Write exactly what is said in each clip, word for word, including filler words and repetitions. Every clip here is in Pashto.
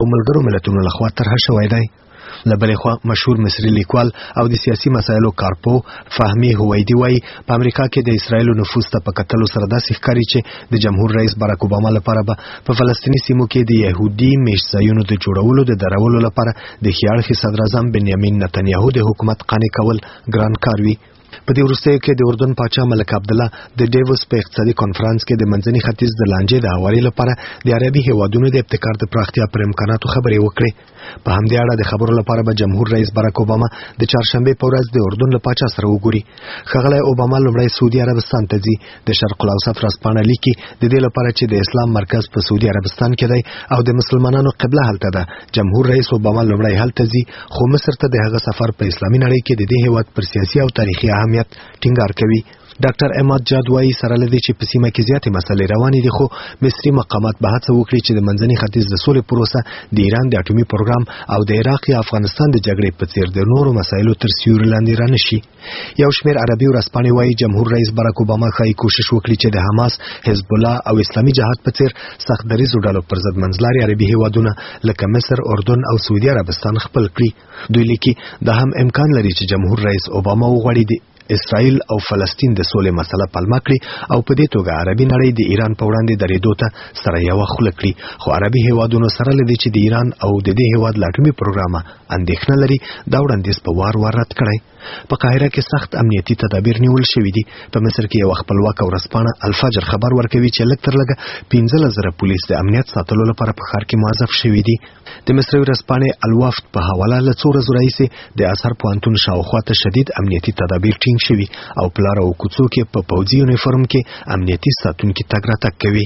ملګرو ملتونو لخوا طرح شوی دی. له بلې خوا مشهور مصري لیکوال او د سیاسي مسایلو کارپو فهمي هویدي وایي په امریکا کې د اسرایلو نفوذ ته په کتلو سره داسې ښکاري چې د جمهور رئیس باراک اوباما لپاره به په فلسطیني سیمو کې د یهودي میشت ځایونو د جوړولو د درولو لپاره د ښي اړخي صدر اعظم بنیامین نتنیاهو د حکومت قانع کول ګران کار وي. په دې وروستیو کې د اردن پاچا ملک عبدالله د ډیوس په اقتصادي کنفرانس کې د منځني ختیځ د لانجې د هواري لپاره د عربي هیوادونو د ابتکار د پراختیا پر امکاناتو خبرې وکړې. په همدې اړه د خبرو لپاره به جمهور رئیس باراک اوباما د چهارشنبه په ورځ د اردن له پاچا سره وګوري. ښاغلی اوباما لومړی سعودي عربستان ته ځي. د شرق الاوسط ورځپاڼه لیکي د دې لپاره چې د اسلام مرکز په سعودي عربستان کې دی او د مسلمانانو قبله هلته ده. جمهور رئیس اوباما لومړی هلته ځي، خو مصر ته د هغه سفر په اسلامي نړۍ کې د دې هیواد پر سیاسي او تاریخي اهمیت ټینګار کوي. ډاکټر اماد جاد وایي سره لدې چې په سیمه کې زیاتې مسلې روانې دي، خو مصري مقامات به هڅه وکړي چې د منځني ختیځ د سولې پروسه د ایران د اټومي پروګرام او د عراق یا افغانستان د جګړې په څیر د نورو مسایلو تر سیوري لاندې رانشي. یو شمېر عربي ورځپاڼې وایي جمهور رئیس باراک اوباما ښایي کوشش وکړي چې د حماس، حزب الله او اسلامي جهاد په څیر سخت دریځو ډلو پر ضد منځلاري عربي هیوادونه لکه مصر، اردن او سعودي عربستان خپل کړي. دوی لیکي دا هم امکان لري چې جمهور رئیس اوباما وغواړي اسرائیل او فلسطین د سولې مسله پلمه کړي او په دې توګه عربي نړۍ د ایران په وړاندې درېدو ته سره یو خوله کړي. خو عربي هیوادونو سره لدی چې د ایران او د دې هیواد لا اټومي پروګرام اندېښنه لري دا وړاندیز په وار وار رد کړي. په قاهره کې سخت امنیتي تدابیر نیول شوي دي. په مصر کې یو خپلواک ورځپاڼه الفجر خبر ورکوي چې لږ تر لږه پنځلس زره پولیس د امنیت ساتلو لپاره په ښار کې موظف شوي دي. د مصري ورځپاڼې الوفد په حواله له څو ورځو راهیسې د ازهر پوهنتون شاوخوا ته شدید امنیتي تدابیر ټینګ شوي او په لاره او کوڅو کې په پوځي یونیفورم کې امنیتي ساتونکي تګ راتګ کوي.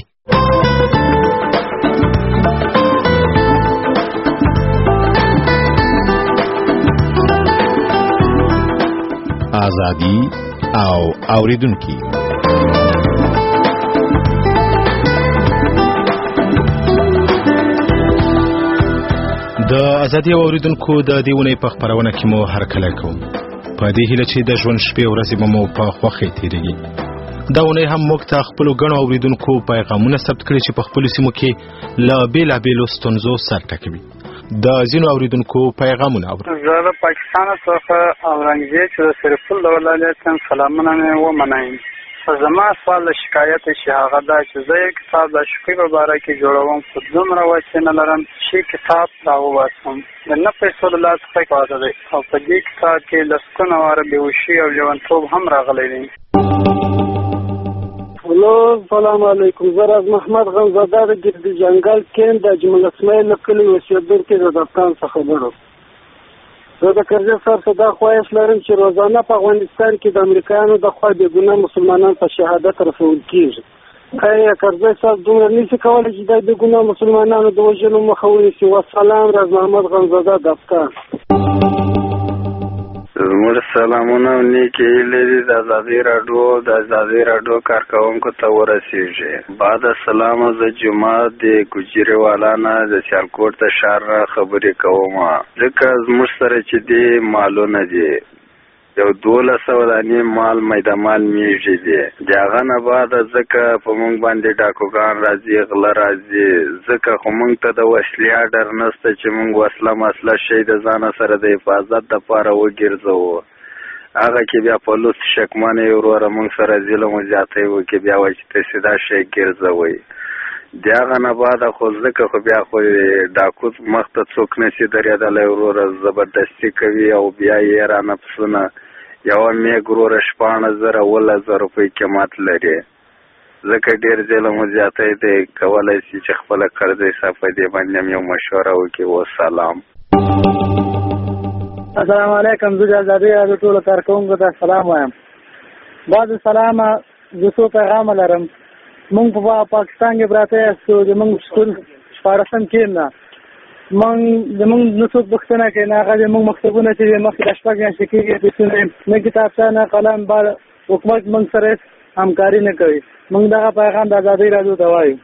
ازادي او اوریدونکي د ازادي او اوریدونکو د دیونه په خبرونه کې مو هر کله کوم په دې هیله چې د ژوند شپې ورځې به مو په خوښۍ تیریږي. دا ونه هم موږ ته خپل غنو اوریدونکو پیغامونه ثبت کړي چې په خپل سیمو کې لا بیلابېلو ستونزو سر ټکوي. د ځینو اوریدونکو پیغامونه اورو. زه د پاکستان څخه اورنګزیب چې شریف الله ولایت سلامونه مې ومنایم. زما سوال د شکایت چې هغه دا چې زه یو کتاب د شفیع مبارک جوړوم خو دومره وسه نه لرم چې کتاب راوباسم. د نه پیسو د لاس څخه پاتې دی او په دې کتاب کې لسګونه واره بېهوشي او لیونتوب هم راغلی دی. هلو سلام علیکم. زه راز محمد غمزاده د ګردي جنګل کیند د اجمل اسماعیل له کلي اوسېدونکی د دفتان څخه خبرو. زه د کرزي سر څخه دا خواهش لرم چې روزانه په افغانستان کې د امریکایانو د خوا بې ګناه مسلمانان په شهادت رسول کېږي. آیا کرزي سر دومره نشي کولی چې د بې ګناه مسلمانانو د وژلو مخه ونیسي؟ والسلام. راز محمد غمزاده دفتان. زموږ سلامونه نیکې هیلې د ازادي راډیو د ازادي راډیو کارکوونکو ته ورسېږي. بعد السلام. زه جمعه د ګوجري والا نه د سیالکوټ د ښار نه خبرې کوم ځکه زموږ سره چې دی مالونه دي یو دولس سوه دانې مال میده مال میږي دي. د هغه نه بعد ځکه په موږ باندې ډاکوګان راځي، غله راځي، ځکه خو موږ ته د وسلې اډر نشته چې موږ وسله مسله شی د ځانه سره د حفاظت دپاره وګرځوو. هغه کې بیا په لوس شکمانې وروره موږ سره ظلم و زیاتی وکړي بیا وایي چې تاسې دا شی ګرځوئ. د هغه نه بعد خو ځکه خو بیا خو ډاکو مخ ته څوک نشي درېدلی وروره زبردستي کوي او بیا یې رانه پسونه یوه میږ وروره شپاړس زره اوولس زره روپۍ قیمت لري. ځکه ډېر ظلم و زیاتی دی کولی شي چې خپله قرضه حساب په دې باندې هم یو مشوره وکړي. وسلام. السلام علیکم. زه د ازادي راډیو ټولو کارکوونکو ته سلام وایم. بعد سلامه زه څو پیغامه لرم. موږ په پاکستان کې پراته یاستو زموږ سکول شپاړسم کېم نه موږ زموږ نه څوک پوښتنه کوي نه هغه زموږ مکتبونه چې مخکې د شپږ میاشتې کېږي پیسونه نه کتابچه نه قلم بل حکومت موږ سره همکاري نه کوي. موږ دغه پیغام د ازادي راډیو ته وایو.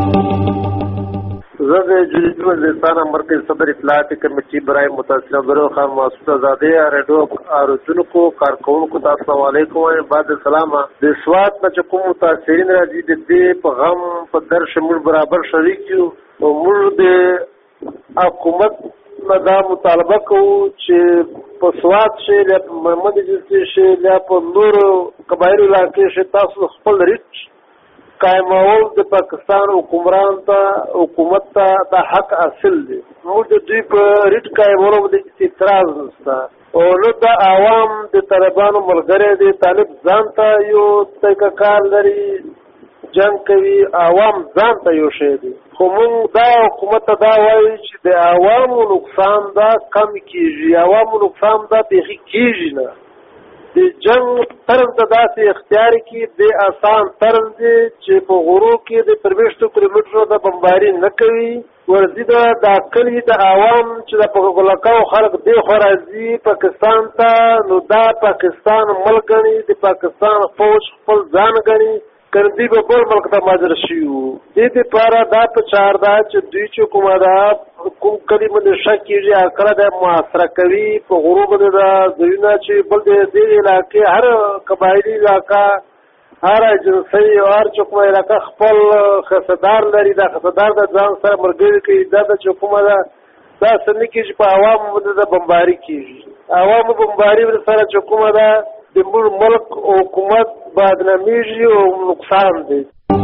زه د جدید وزیرستان مرکز صدر اطلاعات کمیټې برای متصل برو خان موسسه ازادي راډیو اوریدونکو کارکوونکو ته السلام علیکم وایم. بعد السلام. د سوات نه چې کوم متاثرین راځي د دې په غم په درد موږ برابر شریک یو او موږ د حکومت نه دا مطالبه کوو چې په سوات شي یا په محمد جلسي شي یا په نورو قبایلو علاقې شي تاسو خپل ریټ قائمول د پاکستان حکمران ته حکومت ته دا حق اصل دی. موږ د دوی په ریټ قائمولو باندې اعتراض نشته او نو د عوام د طالبانو ملګری دی. طالب ځان ته یو طریقه کار لري، جنگ کوي، عوام ځان ته یو شی دی. خو موږ دا حکومت ته دا وایي چې د عوامو نقصان دا کم کېږي، عوامو نقصان دا بیخي کېږي نه. د جنگ طرز ته داسې اختیار کړي، د آسان طرز دی چې په غرو کې د پرویشتو کیلومترو د بمباري نه کوي. ورځي د دا کلي د عوام چې د په غلقاو خلک دی خو راځي پاکستان ته، نو دا پاکستان ملک ګڼي، د پاکستان فوج خپل ځان ګڼي، کندی به بل ملک ته ماجر شي. دې دپاره دا په چار ده چې دوی چې کومه ده کوم کلي باندې شک کېږي هکله د محاصره کوي. په غرو باندې دا ځایونه چې بل د دې علاقې هر قبایلي علاقه، هر جنسۍ او هر چې کومه علاقه خپل خصدار لري، دا خصدار د ځان سره ملګري کوي. دا د چې کومه ده دا څه نه کېږي، په عوامو باندې د بمباري کېږي. عوامو بمباري سره چې کومه ده د موږ ملک او حکومت بدنامیږي او نقصان دی.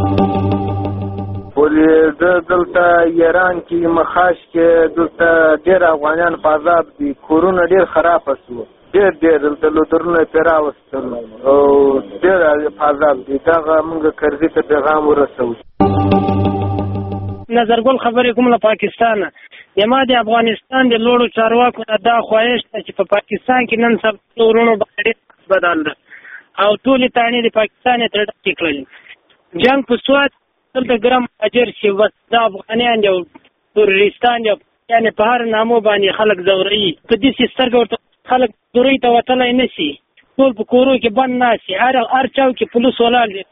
ولې د دلته ایران کې مخاش کې دلته ډېر افغانیان په عذاب دي، کورونه ډېر خراب شو، ډېر ډېر دلته لودرونه پرې راوستل او ډېر په عذاب دي. دغه موږ کرزي ته پیغام ورسوو. نظرګل خبرې کوم له پاکستانه. یما د افغانستان د لوړو چارواکو دا خواهش ده چې په پاکستان کې نن سبا ورونو باندې بدل ده او ټولې تاڼې د پاکستان یې تر ډکې کړلې. جنګ په سوات دلته ګرم اجر شي، بس دا افغانیان دي او تروریستان دي، یعنې په هر نامو باندې خلک ځوروي. په داسې سترګه ورته خلک دوری ته وتلی نه شي، ټول په کورو کې بند ناست شي، هر هر چاو کې پولیس ولاړ دي.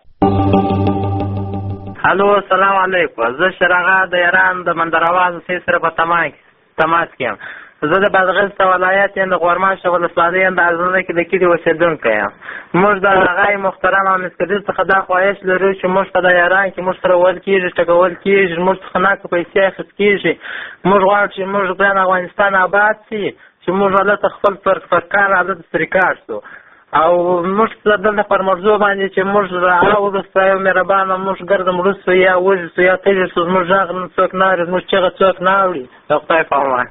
الو السلام علیکم. زه شرغا د ایران د مندرواز سي سره په تماس تماس کې زه د بادغیس ولایت یم، د غورماشه ولسوالۍ یم، د ازونه کې د کلي اوسېدونکی یم. موږ د هغه محترم او مسکدي څخه دا خواهش لرو چې موږ په د ایران کې موږ سره ول کېږي، ټکول کېږي، موږ څخه ناکه پیسې اخیست کېږي. موږ غواړو چې موږ بیان افغانستان آباد شي، چې موږ هلته خپل فرقان هلته سریکار شو او موږ دلته پر موضوع باندې چې موږ راوروسته یو مهربانه موږ ګردم وروسته یا وږي سو یا تږي سو، زموږ غږ څوک نه اوري، زموږ چغه څوک نه اوري. د خدای په امان.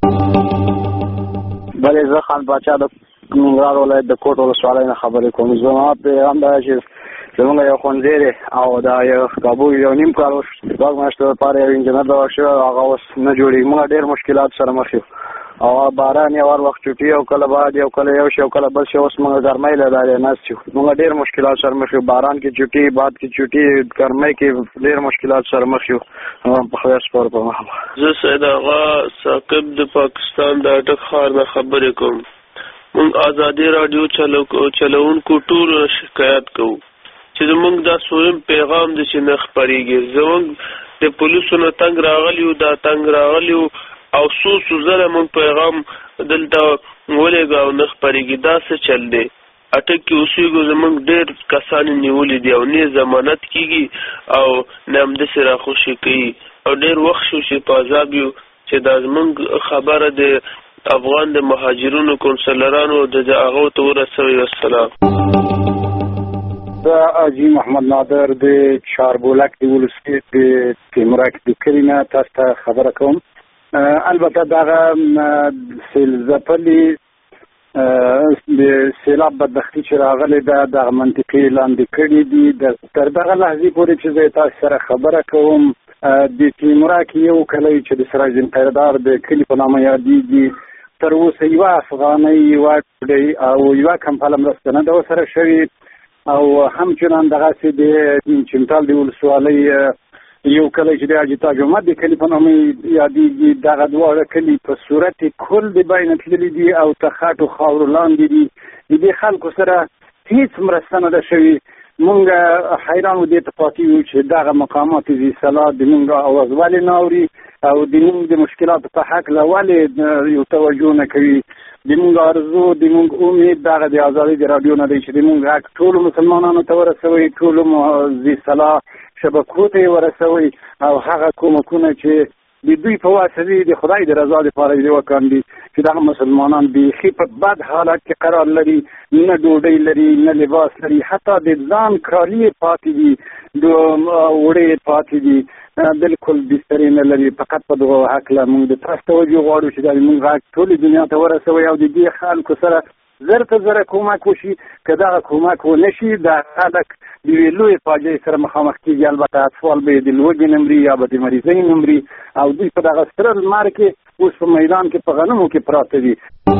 بلې زه خان باچا د ننګرهار ولایت د کوټ ولسوالۍ نه خبرې کوم. زما پیغام دا چې زمونږ یو ښوونځی دی او دا یو کابو یو نیم کال شپږ میاشتو لپاره یو انجینر دوا شوی، هغه اوس نه جوړېږي. موږ ډېر مشکلات سره مخ یو او باران یو هر وخت چوټي او کله باد یو کله یو شی او کله بل شی. اوس موږ ګرمۍ له لارې ناست یو، موږ ډېر مشکلات سره مخ یو. باران کې چوټي، باد کې چوټي، ګرمۍ کې ډېر مشکلات سره مخ یو. په خدای سپارو په مخه. زه سید آغا ثاقب د پاکستان د اټک ښار نه خبرې کوم. موږ ازادي راډیو چلوونکو ټولو شکایت کوو چې زموږ دا سویم پیغام دی چې نه خپرېږي. زموږ د پولیسو نه تنګ راغلی و، دا تنګ راغلی و او څو څو ځله موږ پیغام دلته ولېږه او نه خپرېږي. دا څه چل دی؟ اټک کې اوسېږو، زموږ ډېر کسان نیولي دي او نه ضمانت کېږي او نه همداسې راخوشي کوي او ډېر وخت شو چې په عذاب یو چې دا زموږ خبره د افغان د مهاجرونو کونسلرانو د هغو ته ورسوي. والسلام. زه حاجي محمد نادر د چاربولک د ولسوالۍ د تیمورک د کلي نه تاسو ته خبره کوم. البته دغه سیلځپلي د سیلاب بدبختي چې راغلې ده دغه منطقې لاندې کړي دي. تر دغه لحظې پورې چې زه تاسو سره خبره کوم د تیمورک یو کلی چې د سراج الدین قیردار د کلي په نامه یادېږي، تر اوسه یوه افغانۍ یوه ډوډۍ او یوه کمپله مرسته نه ده ورسره شوې او همچنان دغسې د چمتال د ولسوالۍ یو کلی چې د حاجي تاج محمد د کلي په نامه یادېږي، دغه دواړه کلي په صورت کل د بینه تللي دي او تر خټو خاورو لاندې دي. د دې خلکو سره هېڅ مرسته نه ده شوې. مونږ حیران و دې ته پاتې یو چې دغه مقامات ذي صلاح د مونږ اواز ولې نه اوري او د مونږ د مشکلاتو په هکله ولې یو توجه نه کوي. د مونږ ارزو، د مونږ امید دغه د ازادۍ د راډیو نه دی چې د مونږ غږ ټولو مسلمانانو ته ورسوي، ټولو ذي صلاح شبکو ته یې ورسوي او هغه کومکونه چې د دوی په واسطه د خدای د رضا لپاره دې وکاندي چې دغه مسلمانان بیخي په بد حالت کې قرار لري، نه ډوډۍ لري نه لباس لري، حتی د ځان کالي پاتې دي، د وړې پاتې دي، بالکل بسترې نه لري. فقط په دغه هکله موږ د تاسو توجه غواړو چې دا موږ غږ ټولې دنیا ته ورسوي او د دې خلکو سره زر په زره کومک وشي. که دغه کومک ونه شي دا خلک د یوې لویې فاجعې سره مخامخ کېږي. البته اطفال به یې د لوږې نه مري یا به د مریضۍ نه مري او دوی په دغه ستره لمر کې اوس په میدان کې په غنمو کې پراته دي.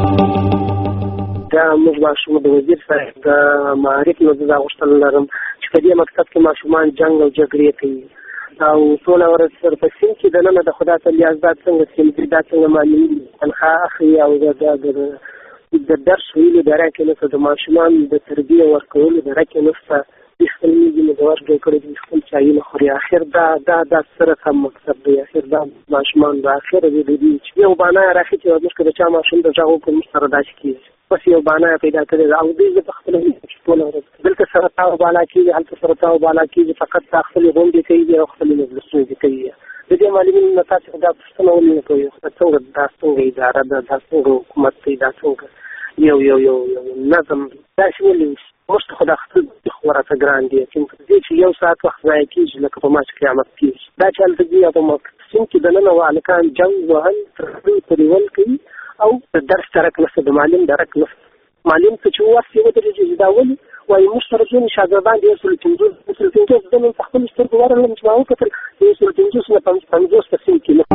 دا موږ ماشوم د وزیر صاحب د معارف نه زه دا غوښتنه لرم چې په دې مکتب کې ماشومان جنګ او جګړې کوي او ټوله ورځ سره په سیند کې دننه د خدا ته لیازداد څنګه سیند دا څنګه معلومي تنخواه اخلي او د د درس ویلو دره کې نشته، د ماشومان د تربیه ورکولو دره کې نشته، د خپل میږي نه د ورکړې کړي د خپل چایونه خوري. اخر دا دا دا سره کم مکتب دی. اخر دا ماشومان د اخر دی دی چې یو بانا راخي چې موږ کله چا ماشوم د ځاو په مستر داش کیږي پس یو بانا پیدا کړی او دې په خپل ټول ورځ بلکې سره تاو بالا کیږي هلته سره تاو بالا کیږي فقط خپل غونډې کوي او خپل مجلسونه کوي. د دې معلومینو نه تاسو دا څه نه کوي څنګه دا څنګه اداره ده دا څنګه حکومت دی دا څنګه یو یو یو یو نظم دا شولې مست خدا خپل خبره ګران دي چې دې چې یو ساعت وخت ځای کیږي لکه په ماش قیامت کیږي. دا چې الته دی په مکتب کې د نن والکان جنگ وهل ترې پرول کوي او درس ترک نشته، د معلم درک نشته. معلم چې واسي وته چې دا ولي وایي مشترکین شاګردان دې اصل پنځوس اصل پنځوس د نن خپل سترګو ورغلم چې واو کتل دې اصل پنځوس نه پنځوس پسې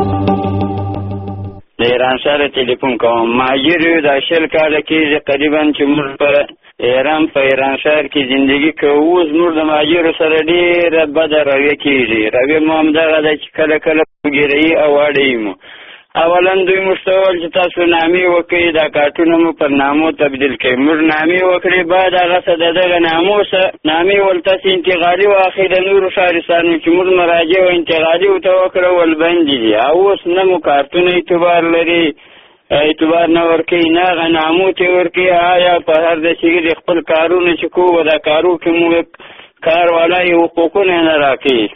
کې د ایران سره ټلیفون کوم. مهاجر یو د شل کاله کېږي قریبا چې موږ په ایران په ایران شهر کې زندگی کوو. زموږ د مهاجرو سره ډېره بده رویه کېږي. رویه مو همدغه ده چې کله کله ګیرهیي او اړوي مو. اولا دوی موږ ته وویل چې تاسو نامې وکړئ، دا کارټونه مو پر نامو تبدیل کړئ. موږ نامې وکړې، بعد هغه څه د دغه نامو څه نامې ول تاسې انتقالي واخلئ د نورو ښارستانو چې موږ مراجع و انتقالي ورته وکړه ول بندې دي. او اوس نه مو کارټونه اعتبار لري، اعتبار نه ورکوي، نه هغه نامو ته ورکوي. آیا په هر داسې د خپل کارونه چې کوو دا کارو کې مو کار والا یې حقوقونه نه راکوي.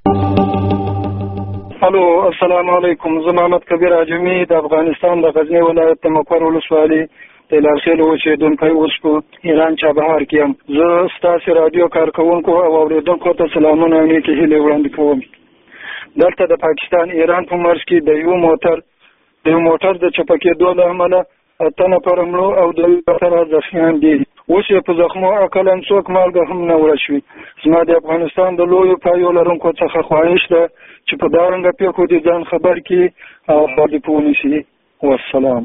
الو السلام علیکم. زه محمد کبیر اجمي د افغانستان د غزنی ولایت د مقر ولسوالۍ د لارخیل اوسېدونکی اوس په ایران چابهار کې یم. زه ستاسې رادیو کارکوونکو او اورېدونکو ته سلامونه او نیکې هیلې وړاندې کوم. دلته د پاکستان ایران په مرز کې د یو موټر د یو موټر د چپه کېدو له امله اته نفره مړو او دوه نفره زخمیان دي. اوس یې په زخمو عقلا څوک مالګه هم نه وړه شوي. زما د افغانستان د لویو پایو لرونکو څخه خواهش ده چې په دارنګه پیښو دې ځان خبر کړي او خبر دې په ونیسي. والسلام.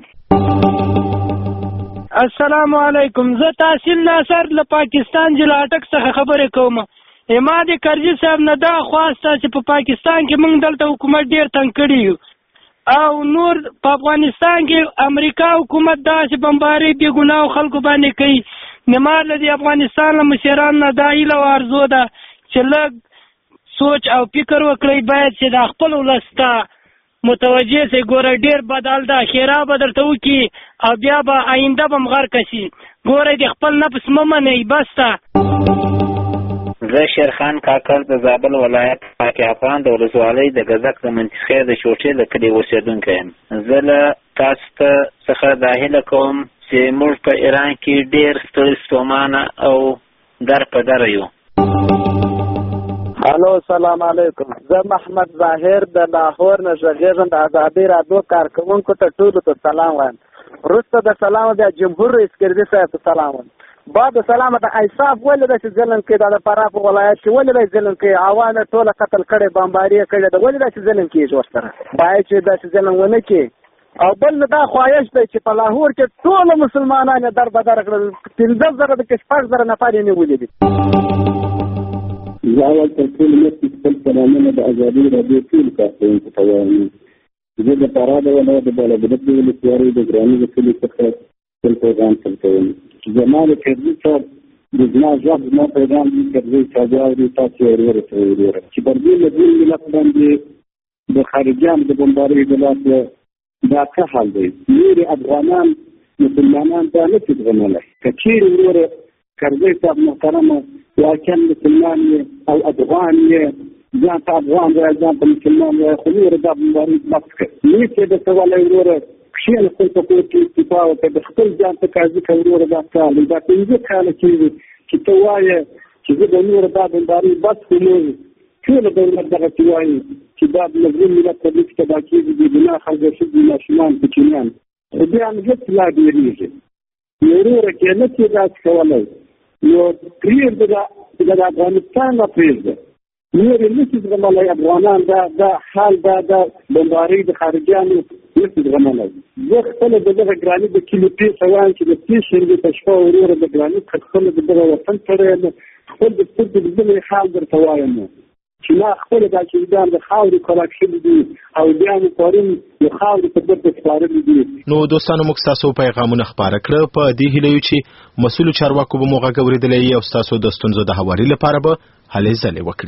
السلام علیکم. زه تحصیل ناصر له پاکستان جلا اټک څخه خبرې کوم. اماد کرزي صاحب نه دا خواسته چې په پاکستان کې موږ دلته حکومت ډیر تنګ کړی یو او نور په افغانستان کې امریکا حکومت داسې بمباري بې ګناه خلکو باندې کوي. نمار له دې افغانستان له مشرانو نه دا هیله او ارزو ده چې لږ سوچ او فکر وکړئ، باید چې د خپل ولس ته متوجه سئ. ګوره ډېر بد حال ده، ښېرا به درته وکړي او بیا به آینده به م غرقه شي. ګوره د خپل نفس مه منئ، بس ته. زه شیرخان کاکړ د زابل ولایت پاک افغان د ولسوالۍ د ګزک د منطقې د شوټې د کلي اوسېدونکی یم. زه له تاسو ته څخه دا هیله کوم چې موږ په ایران کې ډېر ستړي ستومانه او در په در یو. الو السلام علیکم. زه محمد ظاهر د لاهور نه غږیږم. د ازادۍ راډیو کارکوونکو ته ټولو ته سلام وایم. وروسته د سلام بیا جمهور رئیس کردي صاحب ته سلام وایم. بعد سلام د ایصاف ولې داسې ظلم کوي؟ دا د فراه په ولایت کې ولې داسې ظلم کوي؟ عوام یې ټوله قتل کړی، بمباري یې کړې ده. ولې داسې ظلم کېږي ورسره؟ باید چې داسې ظلم ونه کړي. او بل دا خواهش دی چې په لاهور کې ټول مسلمانان یې در بدر کړل. پنځه زره د کې شپږ زره نفر یې نیولي دي. زه اول تر ټولو مخکې خپل سلامونه د ازادۍ راډیو ټولو کارکوونکو ته وایم. زه د فراه د ولایت د بالابلد د ولسوالۍ د ګراني د کلي څخه خپل پیغام ترکوم. زما د کرزي صاحب د زما غږ زما پیغام دی کرزي صاحب اوري تاسو یې ورته ویل چې پر دې له دې ملت باندې د خارجيان د بمبارۍ د لاسه دا څه حال دی؟ نور افغانان مسلمانان ته نه تدغنله کچیر وروره کرزي صاحب محترمه واقعا مسلمان او افغان یې ځان ته افغان وایي ځان ته مسلمان وایي خو نور دا بمباري بس کړي نه چې درته ولی وروره کښېنه خپل په کور کې استعفا وکړه د خپل ځان ته قاضي کړه وروره دا کال دا پنځه کاله کېږي چې ته وایې چې زه به نور دا بمباري بس کړو ټول دولت دغسې وایي چې دا د مظلوم ملت په دې کې تباه کېږي د ګناه خلک ښځې ماشومان کوچنیان خو بیا هم هېڅ لا ډېرېږي نو وروره کې نه چې داسې کولی نو پرېږده دا د افغانستان نه پرېږده نور یې نشي زغملی افغانان دا دا حال دا دا بمبارۍ د خارجیانو نشي زغملی زه خپله د دغه ګراني د کیلو پیسه وایم چې د پې شنبې په شپه وروره د ګراني خپله د دغه وطن سره یم خپل د سترګو د دغې حال درته وایم چې ما خپله دا شهیدان د خاورې خوراک شوي دي او بیا مو پرون د خاورې په برده سپارلي دي. نو دوستانو موږ ستاسو پیغامونه خپاره کړه په دې هیله یو چې مسؤلو چارواکو به مو غږ اورېدلی او ستاسو د ستونزو د هواري لپاره به هلې ځلې وکړي.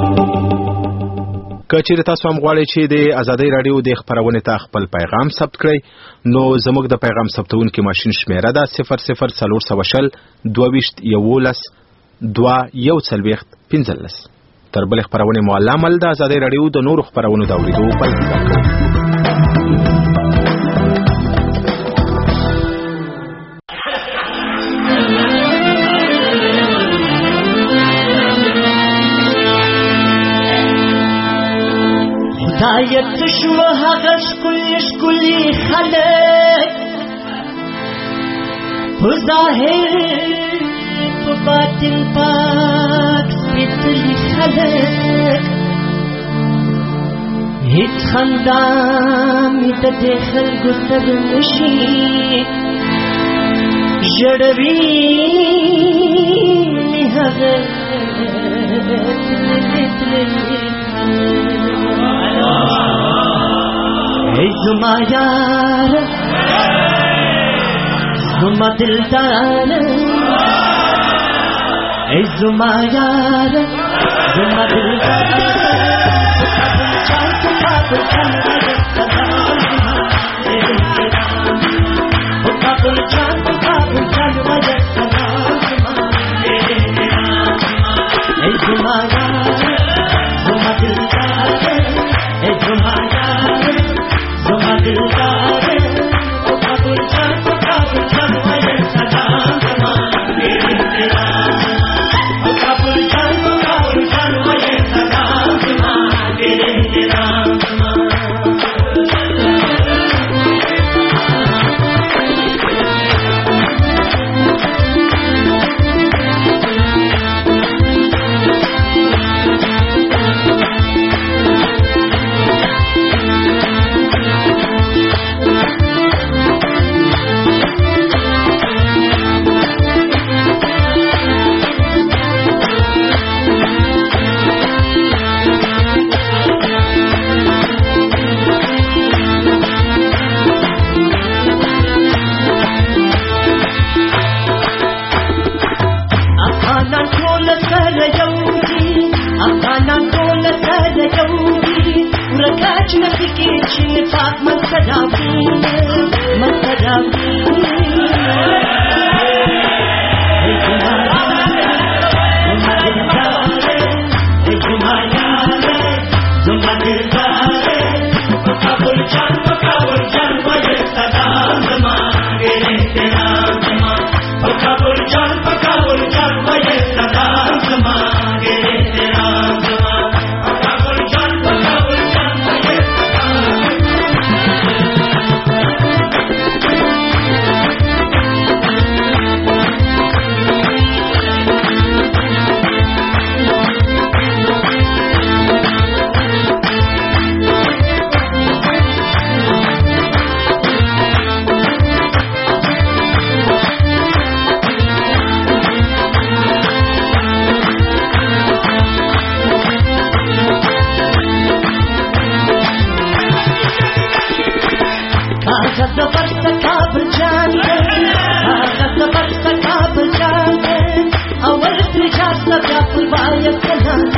که چیرې تاسو هم غواړئ چې د ازادۍ راډیو د خپرونې ته خپل پیغام ثبت کړئ نو زموږ د پیغام ثبتونکي ماشین شمیره ده صفر صفر څلور سوه شل دوه ویشت یولس دوه یو څلوېښت پنځلس. تر بلې خپرونې مو الله مل د ازادۍ راډیو د نورو خپرونو د اورېدو په انتظار کړئ. هدایت شو هغه ښکلي ښکلي خلک په ظاهر په باطن پاک سپېڅلي خلک هېڅ خندا مې د دې خلکو سره نشي ژړوي مې هغه تللي تللي ای زما یار زما دلدار ای زما یار زما دلدار ای زما یار زما دلدار ای زما یار زما دلدار او کابل جان او کابل جان وای سلام زما دلدار او کابل جان او کابل جان وای سلام زما دلدار اول ترجع سبع في الباية كلام